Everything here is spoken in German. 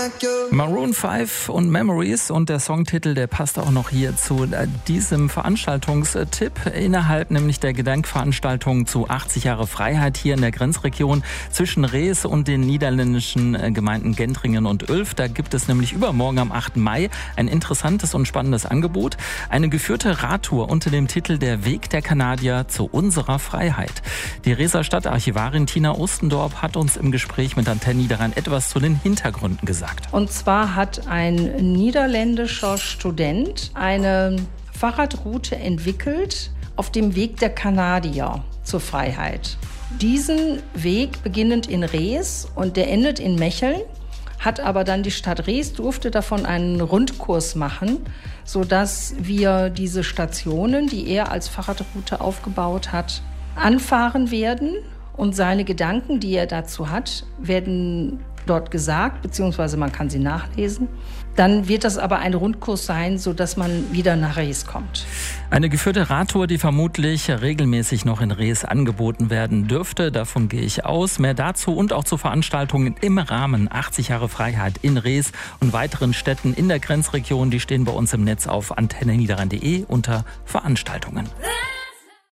Maroon 5 und Memories und der Songtitel, der passt auch noch hier zu diesem Veranstaltungstipp innerhalb nämlich der Gedenkveranstaltung zu 80 Jahre Freiheit hier in der Grenzregion zwischen Rees und den niederländischen Gemeinden Gentringen und Ulf. Da gibt es nämlich übermorgen am 8. Mai ein interessantes und spannendes Angebot. Eine geführte Radtour unter dem Titel Der Weg der Kanadier zu unserer Freiheit. Die Reeser Stadtarchivarin Tina Ostendorp hat uns im Gespräch mit Antenne Niederrhein etwas zu den Hintergründen gesagt. Und zwar hat ein niederländischer Student eine Fahrradroute entwickelt auf dem Weg der Kanadier zur Freiheit. Diesen Weg beginnend in Rees und der endet in Mecheln, hat aber dann die Stadt Rees, durfte davon einen Rundkurs machen, sodass wir diese Stationen, die er als Fahrradroute aufgebaut hat, anfahren werden. Und seine Gedanken, die er dazu hat, werden dort gesagt, beziehungsweise man kann sie nachlesen. Dann wird das aber ein Rundkurs sein, sodass man wieder nach Rees kommt. Eine geführte Radtour, die vermutlich regelmäßig noch in Rees angeboten werden dürfte. Davon gehe ich aus. Mehr dazu und auch zu Veranstaltungen im Rahmen 80 Jahre Freiheit in Rees und weiteren Städten in der Grenzregion, die stehen bei uns im Netz auf antenneniederrhein.de unter Veranstaltungen.